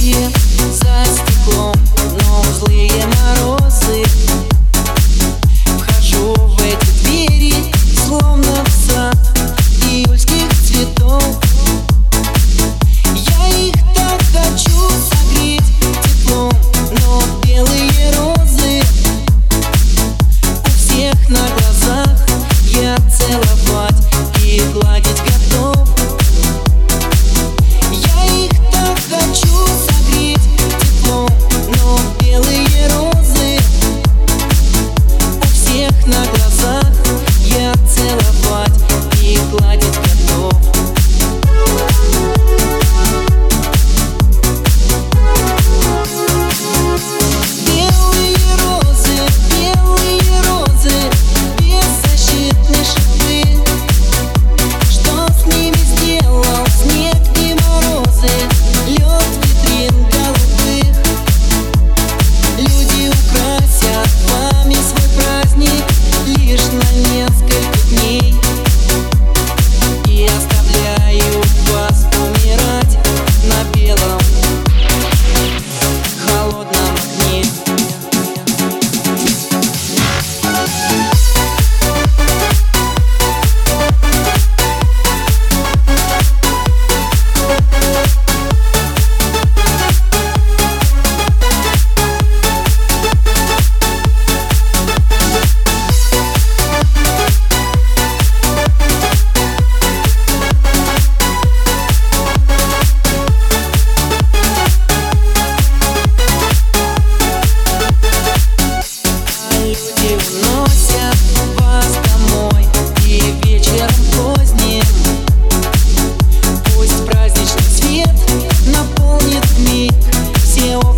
за стеклом, но в злые морозы вхожу в эти двери, словно в сад июльских цветов. Я их так хочу согреть теплом, но белые розы у всех на глазах. Я целовать и гладить готов. Я их так хочу согреть теплом, но белые розы у всех на глазах. Я целовать и гладить готов. Белые розы, беззащитные шипы. Что с ними сделал снег и морозы, лед витрин голубых? Люди украсят вами свой праздник лишь на несколько дней и оставляют вас умирать на белом холодном окне. Люди уносят вас домой и вечером поздним пусть праздничный свет наполнит миг все окна.